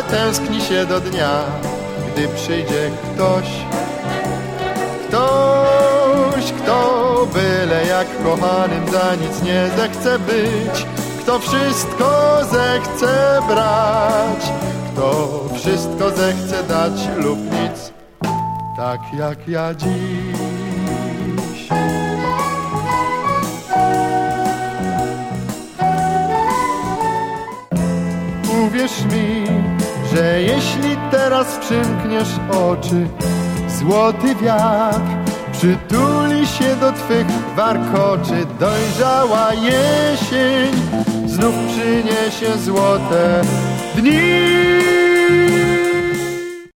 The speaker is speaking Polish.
tęskni się do dnia, gdy przyjdzie ktoś, kto byle jak kochanym za nic nie zechce być, kto wszystko zechce brać, kto wszystko zechce dać lub nic, tak jak ja dziś. Uwierz mi, że jeśli teraz przymkniesz oczy, złoty wiatr przytuli się do twych warkoczy. Dojrzała jesień znów przyniesie złote dni.